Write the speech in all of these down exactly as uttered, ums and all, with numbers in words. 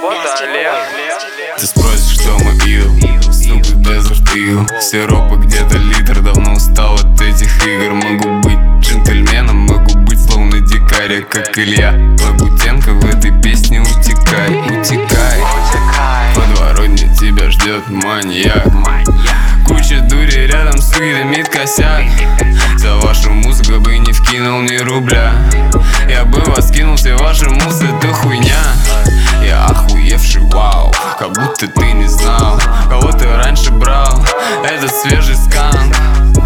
Ты спросишь, кто мой идол? Сука, Desert Eagle. Сиропа где-то литр, давно устал от этих игр. Могу быть джентльменом, могу быть словно дикарь, как Илья Лагутенко в этой песне. Утекай, утекай, в подворотне тебя ждет маньяк. Куча дури рядом с дымит косяк. За вашу музыку бы не вкинул ни рубля. Я бы вас кинул, все ваши музы, это хуйня. Я охуевший, вау, как будто ты не знал, кого ты раньше брал. Этот свежий сканк.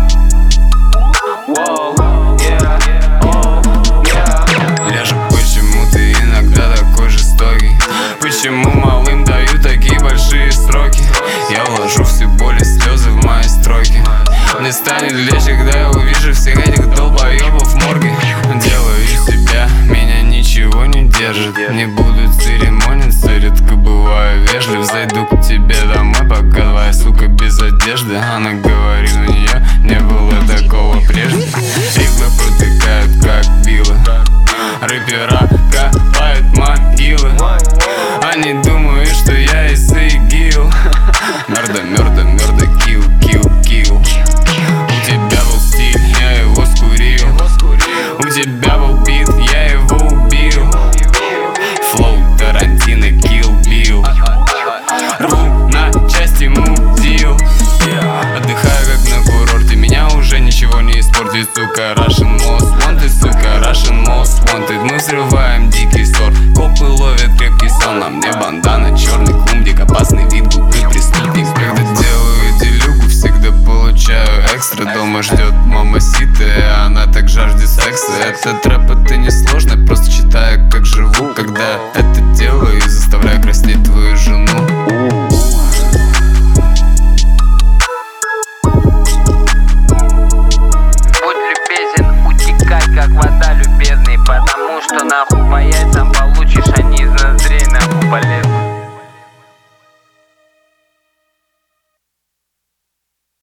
Я же почему ты иногда такой жестокий? Почему малым дают такие большие сроки? Я вложу всю боль и слезы в мои строки. Мне станет легче, когда я увижу всех этих долбоебов в морге. Делаю из себя, меня ничего не держит. Не буду церемониться, редко бываю вежлив. Зайду к тебе домой, пока твоя сука без одежды. Она говорит, у нее не было такого прежде. Иглы протыкают, как вилы. Рэпера копают могилы. Они думают, что я из ИГИЛ. Мёрда, мёрда, мёрда, килл, килл, килл. У тебя был стиль, я его скурил. У тебя был бит, я его убил. Флоу Тарантино, Килл Билл. Рву на части мудил. Отдыхаю как на курорте, меня уже ничего не испортит. Сука, Russian Most Wanted, сука, Russian Most Wanted. Мы взрываем дикий сорт, копы ловят крепкий сон. На мне бандана, черный клумдик, опасный вид, губы преступник. Когда делаю делюгу, всегда получаю экстра. Дома ждет мамасита, и она так жаждет секса. Этот рэп это не сложно, просто читаю как живу. Когда это